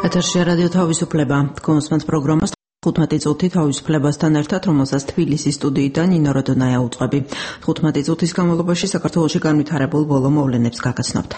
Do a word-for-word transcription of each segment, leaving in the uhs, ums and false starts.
ეთერში რადიო თავისუფლება კონსმენთ პროგრამას თხუთმეტი წუთი თავისუფლებასთან ერთად, რომელსაც თბილისის სტუდიიდან ნინო როდონაია უძღვები. თხუთმეტი წუთის განმავლობაში საქართველოში განვითარებულ ბოლო მოვლენებს გაგაცნობთ.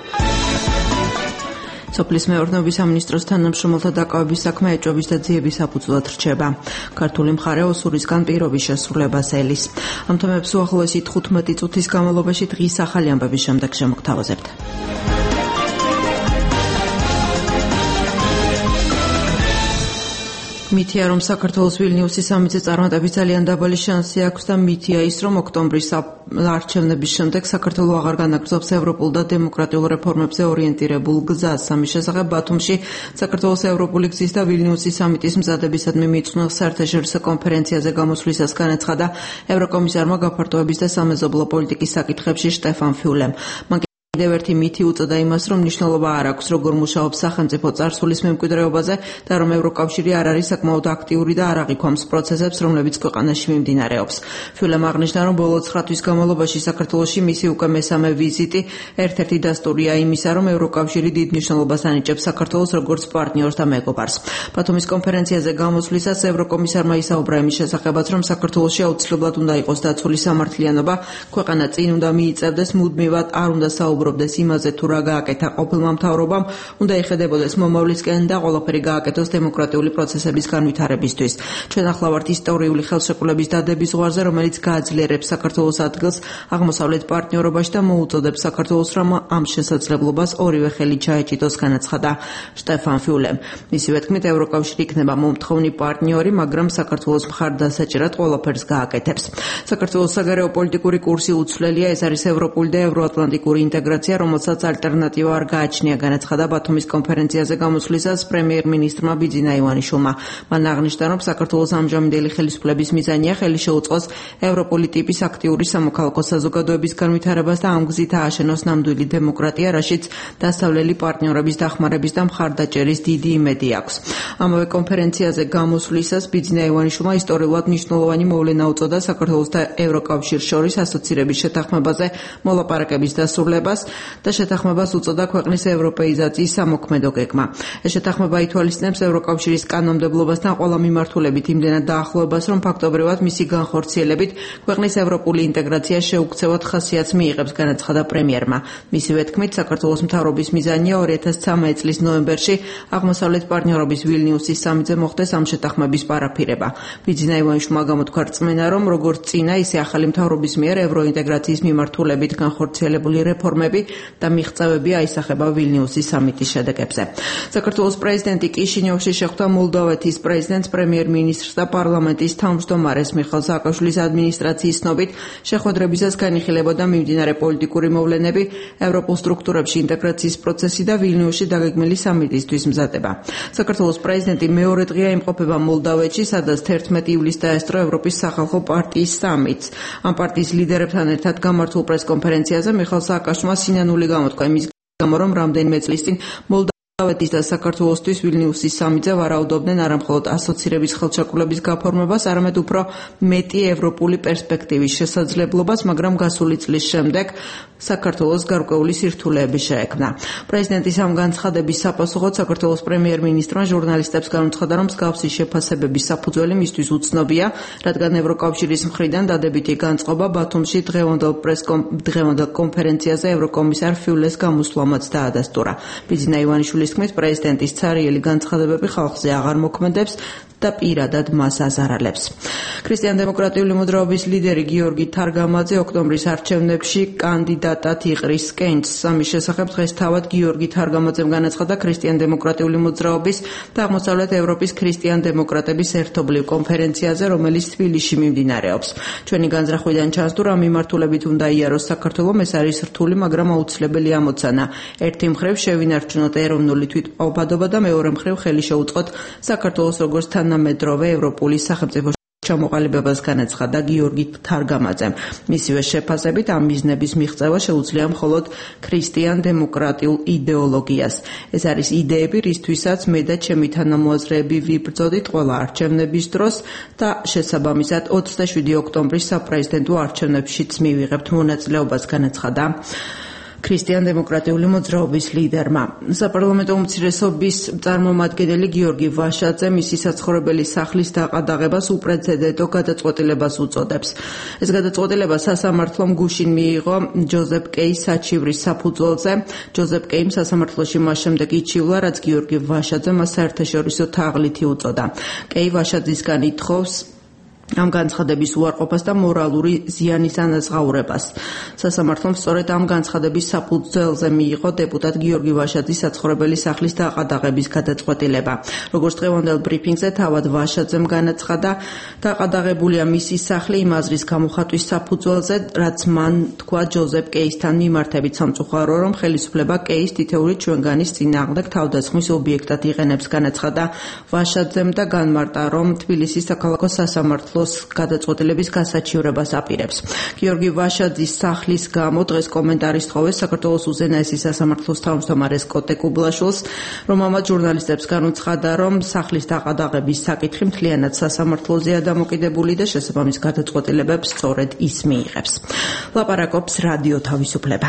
სოფლის მეურნეობის სამინისტროს თანამშრომელთა დაკავების საქმე ეჭვების და ძიების საფუძვლად რჩება. ქართული მხარე ოსურისგან პირობის შესრულებას ელის. ამ თემებს უახლოესი თხუთმეტი წუთის განმავლობაში დღის ახალი ამბების შემდეგ შემოგთავაზებთ. მითია, რომ საქართველოს ვილნიუსის სამიტზე წარმატების ძალიან დაბალი შანსი აქვს და მითია ის, რომ ოქტომბრის არჩევნების შემდეგ საქართველო აღარ განაგრძობს ევროპულ და დემოკრატიულ რეფორმებზე ორიენტირებულ გზას. ამის შესახებ ბათუმში საქართველოს ევროპული გზის და ვილნიუსის სამიტის მზადებისადმი მიიწვნა საერთაშორისო კონფერენციაზე გამოსვლისას განაცხადა ევროკომისარმა გაფართოების და სამეზობლო პოლიტიკის საკითხებში შტეფან ფიულემ. კიდევ ერთი მითი უწოდა იმას, რომ მნიშვნელობა არ აქვს, როგორ მუშაობს სახელმწიფო წარსულის მემკვიდრეობაზე და რომ ევროკავშირი არ არის საკმაოდ აქტიური და არ აღიქვამს პროცესებს, რომლებიც ქვეყანაში მიმდინარეობს. ფიულემ აღნიშნა, რომ ბოლო ცხრა თვის განმავლობაში საქართველოში მისი უკვე მესამე ვიზიტი ერთ-ერთი დასტურია იმისა, რომ ევროკავშირი დიდ მნიშვნელობას ანიჭებს საქართველოს როგორც პარტნიორს და მეგობარს. ბათუმის კონფერენციაზე გამოსვლისას ევროკომისარმა ისაუბრა იმის შესახებაც, რომ საქართველოში აუცილებლად უნდა იყოს დაცული სამართლიანობა, ქვეყანა წინ უნდა მიიწევდეს, მუდმივად არ უნდა საუბრობდეს იმაზე, თუ რა გააკეთა ყოფილმა მთავრობამ, უნდა ეხედებოდეს მომავლისკენ და ყველაფერი გააკეთოს დემოკრატიული პროცესების განვითარებისთვის. ჩვენ ახლა ვართ ისტორიული ხელშეკრულების დადების ზღვარზე, რომელიც გააძლიერებს საქართველოს ადგილს აღმოსავლეთ პარტნიორობაში და მოუწოდებს საქართველოს, რომ ამ შესაძლებლობას ორივე ხელი ჩაეჭიდოს, განაცხადა შტეფან ფიულემ. მისივე თქმით, ევროკავშირი იქნება მომთხოვნი პარტნიორი, მაგრამ საქართველოს მხარდასაჭერად ყველაფერს გააკეთებს. საქართველოს საგარეო პოლიტიკური კურსი უცვლელია, ეს არის ევროპული და ევროატლანტიკური ინტეგრაცია, რომელსაც ალტერნატივა არ გააჩნია, განაცხადა ბათუმის კონფერენციაზე გამოსვლისას პრემიერ-მინისტრმა ბიძინა ივანიშვილმა. მან აღნიშნა, რომ საქართველოს ამჟამინდელი ხელისუფლების მიზანია ხელი შეუწყოს ევროპული ტიპის აქტიური სამოქალაქო საზოგადოების განვითარებას და ამ გზით ააშენოს ნამდვილი დემოკრატია, რაშიც დასავლელი პარტნიორების დახმარების და მხარდაჭერის დიდი იმედი აქვს. ამავე კონფერენციაზე გამოსვლისას ბიძინა ივანიშვილმა ისტორიულად მნიშვნელოვანი მოვლენა უწოდა საქართველოს და ევროკავშირს შორის ასოცირების შეთანხმებაზე მოლაპარაკების დასრულებას და შეთანხმებას უწოდა ქვეყნის ევროპეიზაციის სამოქმედო გეგმა. ეს შეთანხმება ითვალისწინებს ევროკავშირის კანონმდებლობასთან ყველა მიმართულებით იმდენად დაახლოებას, რომ ფაქტობრივად მისი განხორციელებით ქვეყნის ევროპული ინტეგრაცია შეუქცევად ხასიათს მიიღებს, განაცხადა პრემიერმა. მისივე თქმით, საქართველოს მთავრობის მიზანია ორი ათას ცხრამეტი წლის ნოემბერში აღმოსავლეთ პარტნიორობის ვილნიუსის სამიტზე მოხდეს ამ შეთანხმების პარაფირება. ბიძინა ივანიშვილმა გამოთქვა რწმენა, რომ როგორც წინა, ისე ახალი მთავრობის მიერ ევროინტეგრაციის მიმართულებით განხორციელებული რეფორმები და მიღწევები აისახება ვილნიუსის სამიტის შედეგებზე. საქართველოს პრეზიდენტი კიშინიოვში შეხვდა მოლდოვეთის პრეზიდენტს, პრემიერ-მინისტრს და პარლამენტის თავმჯდომარეს. მიხეილ სააკაშვილის ადმინისტრაციის ცნობით, შეხვედრებისას განიხილებოდა მიმდინარე პოლიტიკური მოვლენები, ევროპულ სტრუქტურებში ინტეგრაციის პროცესი და ვილნიუსში დაგეგმილი სამიტისთვის მზადება. საქართველოს პრეზიდენტი მეორე დღეა იმყოფება მოლდოვეთში, სადაც თერთმეტი ივლისს დაესწრო ევროპის სახალხო პარტიის სამიტს. ამ პარტიის ლიდერებთან ერთად გამართულ პრესკონფერენციაზე მიხეილ სააკაშვილმა სინანული გამოთქვა იმის გამო, რომ რამდენიმე წლის წინ მოლდოვეთის და საქართველოსთვის ვილნიუსის სამიტზე ვარაუდობდნენ არამხოლოდ ასოცირების ხელშეკრულების გაფორმებას, არამედ უფრო მეტი ევროპული პერსპექტივის შესაძლებლობას, მაგრამ გასული წლის შემდეგ საქართველოს გარკვეული სირთულეები შეექმნა. პრეზიდენტის ამ განცხადების საპასუხოდ საქართველოს პრემიერ-მინისტრმა ჟურნალისტებს განუცხადა, რომ მსგავსი შეფასებების საფუძველი მისთვის უცნობია, რადგან ევროკავშირის მხრიდან დადებითი განწყობა ბათუმში დღევანდელ დღევანდელ კონფერენციაზე ევროკომისარ ფიულეს გამოსვლამაც დაადასტურა. ბიძინა ივანიშვილის თქმით, პრეზიდენტის ცარიელი განცხადებები ხალხზე აღარ მოქმედებს და პირადად მას აზარალებს. ქრისტიან-დემოკრატიული მოძრაობის ლიდერი გიორგი თარგამაძე ოქტომბრის არჩევნებში კანდიდატად იყრის კენჭს. ამის შესახებ დღეს თავად გიორგი თარგამაძემ განაცხადა ქრისტიან-დემოკრატიული მოძრაობის და აღმოსავლეთ ევროპის ქრისტიან-დემოკრატების ერთობლივ კონფერენციაზე, რომელიც თბილისში მიმდინარეობს. ჩვენი განზრახვიდან ჩანს, თუ რა მიმართულებით უნდა იაროს საქართველომ, ეს არის რთული, მაგრამ აუცილებელი ამოცანა. ერთი მხრივ შევინარჩუნოთ ეროვნული თვითმყოფადობა და მეორე მხრივ ხელი შეუწყოთ საქართველოს როგორც თანამედროვე ევროპული სახელმწიფო ჩამოყალიბებას, განაცხადა გიორგი თარგამაძემ. მისივე შეფასებით ამ მიზნების მიღწევა შეუძლია მხოლოდ ქრისტიან-დემოკრატიულ იდეოლოგიას. ეს არის იდეები, რისთვისაც მე და ჩემი თანამოაზრეები ვიბრძოდით ყველა არჩევნების დროს და შესაბამისად ოცდაშვიდი ოქტომბრის საპრეზიდენტო არჩევნებშიც მივიღებთ მონაწილეობას, განაცხადა ქრისტიან-დემოკრატიული მოძრაობის ლიდერმა. საპარლამენტო უმცირესობის წარმომადგენელი გიორგი ვაშაძე მისი საცხოვრებელი სახლის დაყადაღებას უპრეცედენტო გადაწყვეტილებას უწოდებს. ეს გადაწყვეტილება სასამართლომ გუშინ მიიღო ჯოზეფ კეის საჩივრის საფუძველზე. ჯოზეფ კეიმ სასამართლოში მას შემდეგ იჩივლა, რაც გიორგი ვაშაძე მას საერთაშორისო თაღლითი უწოდა. კეი ვაშაძისგან ითხოვს ამ განცხადების უარყოფას და მორალური ზიანის ანაზღაურებას. სასამართლომ სწორედ ამ განცხადების საფუძველზე მიიღო დეპუტატ გიორგი ვაშაძის საცხოვრებელი სახლის დაყადაღების გადაწყვეტილება. როგორც დღევანდელ ბრიფინგზე თავად ვაშაძემ განაცხადა, დაყადაღებულია მისი სახლი იმ აზრის გამოხატვის საფუძველზე, რაც მან თქვა ჯოზეფ კეისთან მიმართებით სამწუხარო, რომ ხელისუფლება კეის თითეული ჩვენგანის წინააღმდეგ თავდასხმის ობიექტად იყენებს, განაცხადა ვაშაძემ და განმარტა, რომ თბილისის საქალაქო სასამართლო გადაწყვეტილების გასაჩივრებას აპირებს. გიორგი ვაშაძის სახლის გამო დღეს კომენტარი სთხოვეს საქართველოს უზენაესი სასამართლოს თავმჯდომარეს კოტე კუბლაშვილს, რომელმაც ჟურნალისტებს განუცხადა, რომ სახლის დაყადაღების საკითხი მთლიანად სასამართლოზეა დამოკიდებული და შესაბამის გადაწყვეტილებებს სწორედ ის მიიღებს. ლაპარაკობს რადიო თავისუფლება.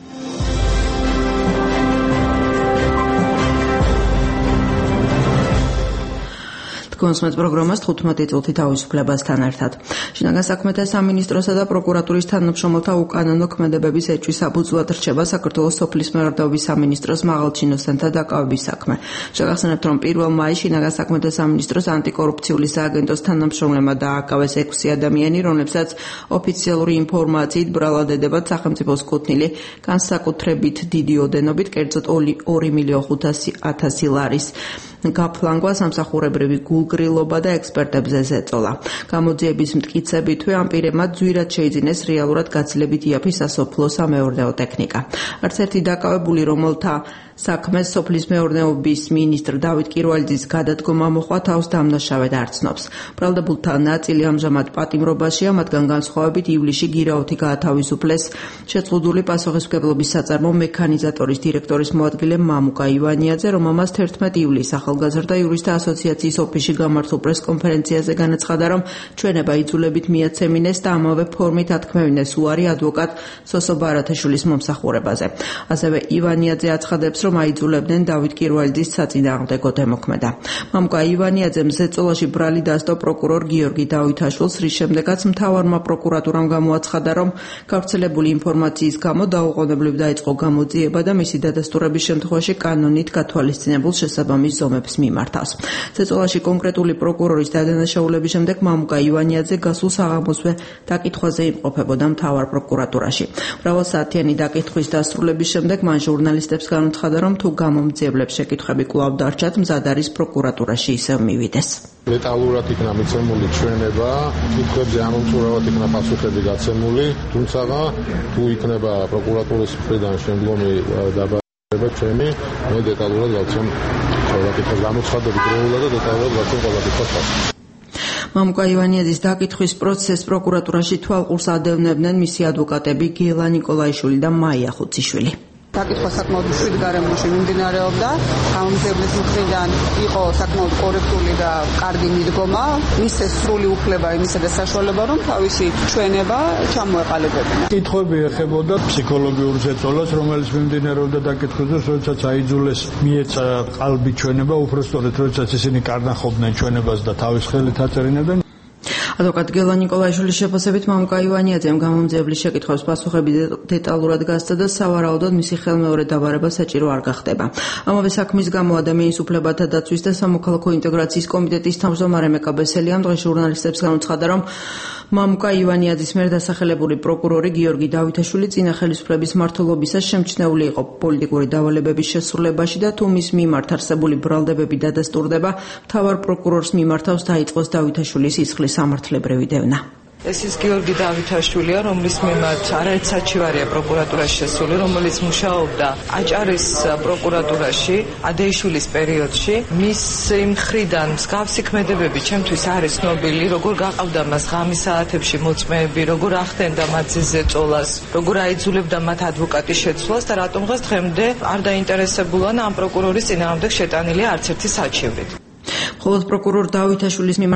კონსმეთ პროგრამას თხუთმეტი წუთი თავისუფლებასთან ერთად. შინაგან საქმეთა სამინისტროსა და პროკურატურის თანამშრომელთა უკანონო ქმედებების ეჭვის საფუძვლად რჩება საქართველოს სოფლის მეურნეობის სამინისტროს მაღალჩინოსანთა დაკავების საქმე. შეგახსენებთ, რომ პირველ მაისს შინაგან საქმეთა სამინისტროს ანტიკორუფციული სააგენტოს თანამშრომლებმა დააკავეს ექვსი ადამიანი, რომლებსაც ოფიციალური ინფორმაციით ბრალად ედებათ სახელმწიფოს კუთვნილი განსაკუთრებით დიდი ოდენობით, კერძოდ ორი მილიონი ხუთასი ათასი ლარის გაფლანგვა, სამსახურებრივი გულგრილობა და ექსპერტებზე ზეწოლა. გამოძიების მტკიცებითვე ამ პირებმა ძვირად შეიძინეს რეალურად გაცილებით იაფი სასოფლო-სამეურნეო ტექნიკა. არც ერთი დაკავებული, რომელთა საქმეს სოფლის მეურნეობის მინისტრ დავით კირვალიძის გადადგომა მოხდა, თავს დამნაშავედ არ ცნობს. ბრალდებულთა ნაწილი ამჟამად პატიმრობაშია, მათგან განსხვავებით ივლისში გირაოთი გაათავისუფლეს შეწყვეტილი პასუხისმგებლობის საწარმო მექანიზატორის დირექტორის მოადგილე მამუკა ივანიაძე, რომელმაც თერთმეტი ივლისს ახალგაზრდა იურისტთა ასოციაციის ოფისში გამართულ პრესკონფერენციაზე განაცხადა, რომ ჩვენება იძულებით მიაცემინეს და ამავე ფორმით ათქმევინეს უარი ადვოკატ სოსო ბარათაშვილის მომსახურებაზე. ასევე ივანიაძე აცხადებს, რომ აიძულებდნენ დავით კირვალიძის საწინააღმდეგო დემოქმედა. მამუკა ივანიაძემ ზეწოლაში ბრალი დასდო პროკურორ გიორგი დავითაშვილს, რის შემდეგაც მთავარმა პროკურატურამ გამოაცხადა, რომ გავრცელებული ინფორმაციის გამო დაუყოვნებლივ დაიწყო გამოძიება და მისი დადასტურების შემთხვევაში კანონით გათვალისწინებულ შესაბამის ზომებს მიმართავს. ზეწოლაში კონკრეტული პროკურორის დადანაშაულების შემდეგ მამუკა ივანიაძე გასულ საღამოსვე დაკითხვაზე იმყოფებოდა მთავარ პროკურატურაში. მრავალსაათიანი დაკითხვის დასრულების შემდეგ მან ჟურნალისტებს განუცხადა, რომ თუ გამომძიებლებს შეკითხვები კვლავ დარჩათ, მზად არის პროკურატურაში ისევ მივიდეს. დეტალურად იქნა მიცემული ჩვენება, კითხვებზე ამომწურავად იქნა პასუხები გაცემული, თუმცა თუ იქნება პროკურატურის მხრიდან შემდგომი დაბადება ჩემი, მე დეტალურად გავცემ ყველა კითხვის გამოცხადებით დროულად და დეტალურად გავცემ ყველა კითხვის პასუხს. მამუკა ივანიაძის დაკითხვის პროცესს პროკურატურაში თვალყურს ადევნებდნენ მისი ადვოკატები გელა ნიკოლაიშვილი და მაია ხუციშვილი. დაკითხვა საკმაოდ მშვიდ გარემოში მიმდინარეობდა. გამომძიებლის მხრიდან იყო საკმაოდ კორექტული და კარგი მიდგომა. მისცეს სრული უფლება იმისა და საშუალება, რომ თავისი ჩვენება ჩამოეყალიბებინა. კითხვები ეხებოდა ფსიქოლოგიურ ზეწოლას, რომელიც მიმდინარეობდა დაკითხვაზე, როდესაც აიძულეს მიეცა ყალბი ჩვენება, უბრალოდ როდესაც ისინი კარნახობდნენ ჩვენებას და თავის ხელით აწერინებდნენ. ადვოკატ გელა ნიკოლაიშვილის შეფასებით მამუკა ივანიაძემ გამომძიებლის შეკითხვებს პასუხები დეტალურად გასცა და სავარაუდოდ მისი ხელმეორე დაბარება საჭირო არ გახდება. ამავე საქმის გამო ადამიანის უფლებათა დაცვის და სამოქალაქო ინტეგრაციის კომიტეტის თავმჯდომარე მეკა ბესელიამ დღეს ჟურნალისტებს განუცხადა, რომ მამუკა ივანიაძის მიერ დასახელებული პროკურორი გიორგი დავითაშვილი წინა ხელისუფლების მმართველობისას შემჩნეული იყო პოლიტიკური დავალებების შესრულებაში და თუ მის მიმართ არსებული ბრალდებები დადასტურდება, მთავარ პროკურორს მიმართავს დაიწყოს დავითაშვილის სისხლის სამართლებრივი დევნა. ეს ის გიორგი დავითაშვილია, რომლის მიმართ არაერთ საჩივარია პროკურატურაში შესული, რომელიც მუშაობდა აჭარის პროკურატურაში ადეიშვილის პერიოდში. მის მხრიდან მსგავსი ქმედებები ჩემთვის არის ცნობილი, როგორ გაყავდა მას ღამის საათებში მოწმეები, როგორ ახდენდა მათზე ზეწოლას, როგორ აიძულებდა მათ ადვოკატის შეცვლას და რატომღაც დღემდე არ დაინტერესებულან ამ პროკურორის წინააღმდეგ შეტანილია არც ერთი საჩივრით. მხოლოდ პროკურორ დავითაშვილის მიმართ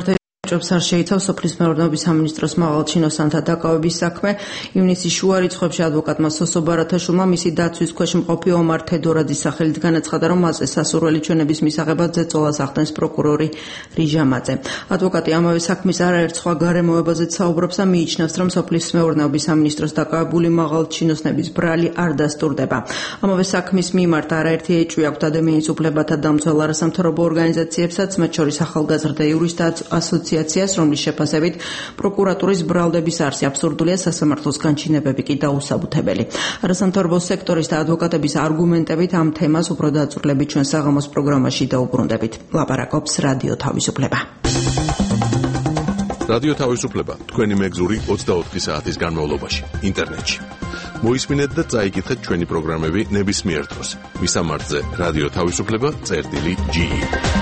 ჭობს არ შეიცავს სოფლის მეურნეობის სამინისტროს მაღალჩინოსანთა დაკავების საქმე. ივნისის შუა რიცხვებში ადვოკატმა სოსო ბარათაშვილმა მისი დაცვის ქვეშ მყოფი ომარ თედორაძის სახელით განაცხადა, რომ მასზე სასურველი ჩვენების მისაღებად ზეწოლას ახდენს პროკურორი რიჟამაძე. ადვოკატი ამავე საქმის არაერთ სხვა გარემოებაზეც საუბრობს და მიიჩნევს, რომ სოფლის მეურნეობის სამინისტროს დაკავებული მაღალჩინოსნების ბრალი არ დასტურდება. ამავე საქმის მიმართ არაერთი ეჭვი აქვს ადამიანის უფლებათა დამცველ არასამთავრობო ორგანიზაციებსაც, მათ შორის ახალგაზრდა იურისტთა ასოციაციას, რომლის შეფასებით პროკურატურის ბრალდების არსი აბსურდულია, სასამართლოს განჩინებები კი დაუსაბუთებელი. არასამთავრობო სექტორის და ადვოკატების არგუმენტებით ამ თემას უფრო დაწვრილებით ჩვენ საღამოს პროგრამაში დაუბრუნდებით. ლაპარაკობს რადიო თავისუფლება. რადიო თავისუფლება თქვენი მეგზური ოცდაოთხი საათის განმავლობაში ინტერნეტში. მოისმინეთ და წაიკითხეთ ჩვენი პროგრამები ნებისმიერ დროს. მისამართზე რადიო თავისუფლება წერტილი ჯი ი.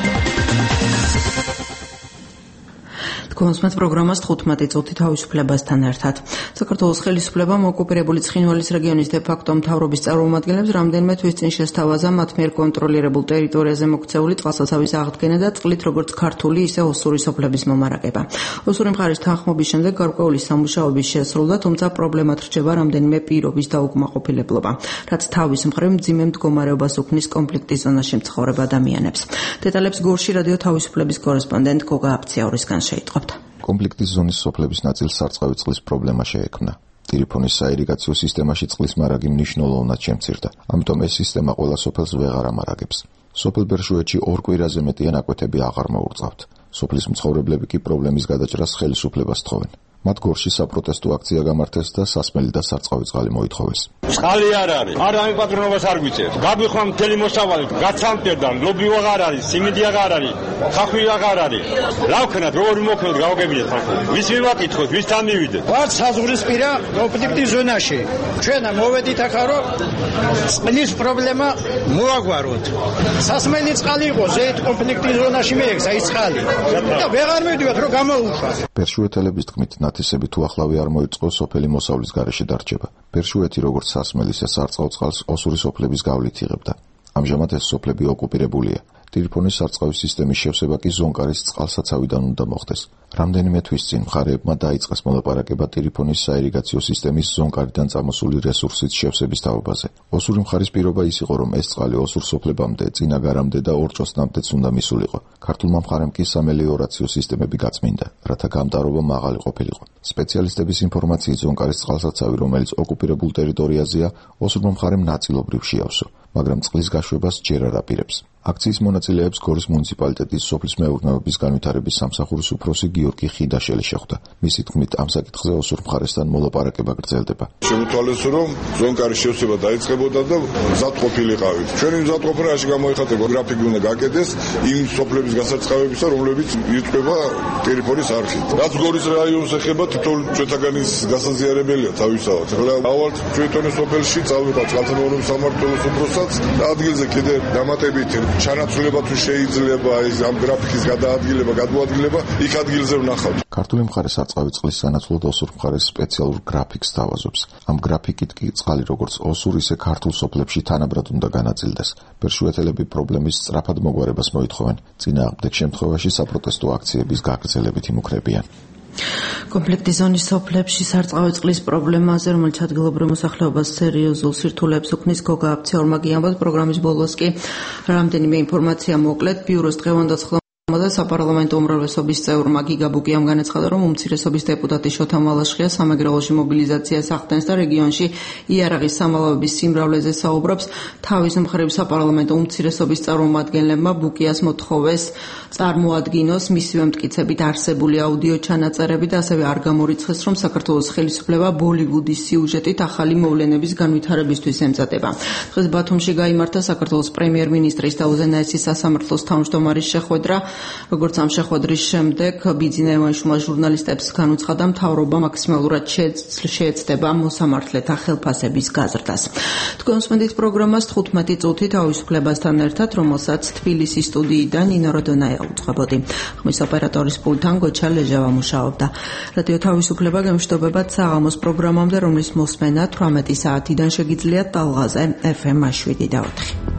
გონსმეთ პროგრამას თხუთმეტი წუთი თავისუფლებასთან ერთად. საქართველოს ხელისუფლებამ ოკუპირებული ცხინვალის რეგიონის დე-ფაქტო მთავრობის წარმომადგენლებს რამდენიმე თვის წინ შესთავაზა მათ მიერ კონტროლირებულ ტერიტორიაზე მოქცეული წყალსაცავის აღდგენა და წყლით როგორც ქართული, ისე ოსური სოფლების მომარაგება. ოსური მხარის თანხმობის შემდეგ გარკვეული სამუშაოები შესრულდა, თუმცა პრობლემად რჩება რამდენიმე პირობის დაუკმაყოფილებლობა, რაც თავის მხრივ მძიმე მდგომარეობას უქმნის კონფლიქტის ზონაში მცხოვრებ ადამიანებს. დეტალებს გორში რადიო თავისუფლების კორესპონდენტ გოგა აფციაურისგან შეიტყობთ. კონფლიქტის ზონის სოფლების ნაწილს სარწყავი წყლის პრობლემა შეექმნა. ტელეფონის საირიგაციო სისტემაში წყლის მარაგი მნიშვნელოვნად შემცირდა. ამიტომ ეს სისტემა ყველა სოფელს ვეღარ ამარაგებს. სოფელ ბერშუეთში ორ კვირაზე მეტია ნაკვეთები აღარ მოურწყავთ. სოფლის მცხოვრებლები კი პრობლემის გადაჭრას ხელისუფლებას თხოვენ. მათ გორში საპროტესტო აქცია გამართეს და სასმელი და სარწყავი წყალი მოითხოვეს. წყალი არ არის. არამე პატრონობას არ გვიწევს. გაგვიხმამ მთელი მოსავალი, გაცამტერდან, ლობი აღარ არის, სიმინდი აღარ არის, ხახვი აღარ არის. რა ვქნათ, როგორ მოვქნათ, გავგებინეთ ხალხი. ვის მივაკითხოთ, ვისთან მივიდეთ? ვართ საზღვრისპირა კონფლიქტის ზონაში. ჩვენ მოვედით ახლა რომ წყლის პრობლემა მოაგვაროთ. სასმელი წყალი იყო ზეით კონფლიქტის ზონაში მეექცა ის წყალი. და ვეღარ მივიდეთ რომ გამოუშვათ. ბერშუეთელების თქმით ნათესები თუ ახლავე არ მოიწყო, სოფელი მოსავლის გარეშე დარჩება. ბერშუეთი როგორც სასმელის და სარწყავ წყალს ოსური სოფლების გავლით იღებდა. ამჟამად ეს სოფლები ოკუპირებულია. ტელეფონის სარწყავის სისტემის შევსება კი ზონკარის წყალსაცავიდან უნდა მოხდეს. რამდენიმე თვის წინ მხარეებმა დაიწყეს მოლაპარაკება ტელეფონის საირიგაციო სისტემის ზონკარიდან წამოსული რესურსის შევსების თაობაზე. ოსური მხარის პირობა ის იყო, რომ ეს წყალი ოსურ სოფლებამდე, წინაგარამდე და ორჭოსნამდეც უნდა მისულიყო. ქართულმა მხარემ კი სამელიორაციო სისტემები გაწმინდა, რათა გამტარობა მაღალი ყოფილიყო. სპეციალისტების ინფორმაციით ზონკარის წყალსაცავი, რომელიც ოკუპირებულ ტერიტორიაზეა, ოსურმა მხარემ ნაწილობრივ შეავსო, მაგრამ წყლის გაშვებას ჯერ არ აპირებს. აქციის მონაწილეებს გორის მუნიციპალიტეტის სოფლის მეურნეობის განვითარების სამსახურის უფროსი გიორგი ხიდაშელი შეხვდა. მისი თქმით, ამ საკითხზე ოსურ მხარესთან მოლაპარაკება გრძელდება. შემოთვალეს, რომ ზონკარის შევსება დაიწყებოდა და მზად ყოფილიყავით. ჩვენი მზადყოფნაში გამოიხატება გრაფიკი უნდა გაკეთდეს იმ სოფლების გასარწყავებისა, რომლებიც იწყება ტელეფონის არხით. რაც გორის რაიონს ეხება, თითოეული ჩვენთაგანის გასაზიარებელია თავისთავად. ახლა ავალთ ჩვენი სოფელში წავიღოთ წყალთამონობის სამმართველოს უფროსაც და ადგილზე კიდე დამატებით ჩანაცვლება თუ შეიძლება ეს ამ გრაფიკის გადაადგილება, გადმოადგილება იქ ადგილზე ვნახავთ. ქართული მხარე სარწყავი წყლის სანაცვლოდ ოსურ მხარეს სპეციალურ გრაფიკს თავაზობს. ამ გრაფიკით კი წყალი როგორც ოსურ, ისე ქართულ სოფლებში თანაბრად უნდა განაწილდეს. ბერშუეთელები პრობლემის სწრაფად მოგვარებას მოითხოვენ. წინააღმდეგ შემთხვევაში საპროტესტო აქციების გაგრძელებით იმუქრებიან. კონფლიქტის ზონის სოფლებში სარწყავი წყლის პრობლემაზე, რომელიც ადგილობრივ მოსახლეობას სერიოზულ სირთულეებს უქმნის, გოგა აფციაურმა გიამბობს. პროგრამის ბოლოს კი რამდენიმე ინფორმაცია მოკლედ. ბიუროს დღევანდელ და საპარლამენტო უმრავლესობის წევრმა გიგა ბუკიამ განაცხადა, რომ უმცირესობის დეპუტატი შოთა მალაშხია სამეგრელოში მობილიზაციას ახდენს და რეგიონში იარაღის სამალავების სიმრავლეზე საუბრობს. თავის მხრივ საპარლამენტო უმცირესობის წარმომადგენლებმა ბუკიას მოთხოვეს წარმოადგინოს მისივე მტკიცებით არსებული აუდიო ჩანაწერები და ასევე არ გამორიცხეს, რომ საქართველოს ხელისუფლება ბოლივუდის სიუჟეტით ახალი მოვლენების განვითარებისთვის ემზადება. დღეს ბათუმში გაიმართა საქართველოს პრემიერ-მინისტრის და უზენაესი სასამართლოს თავმჯდომარის შეხვედრა. როგორც ამ შეხვედრის შემდეგ ბიძინა ევანიშვილმა ჟურნალისტებს განუცხადა, მთავრობა მაქსიმალურად შეეცდება მოსამართლეთა ხელფასების გაზრდას. თქვენ უსმენთ პროგრამას თხუთმეტი წუთი თავისუფლებასთან ერთად, რომელსაც თბილისის სტუდიიდან ნინო როდონაია უძღვებოდი. ხმის ოპერატორის პულტთან გოჩა ლეჟავა მუშაობდა. რადიო თავისუფლება გემშვიდობებათ საღამოს პროგრამამდე, რომლის მოსმენა თვრამეტი საათიდან შეგიძლიათ ტალღაზე ეფ ემ შვიდი და ოთხი.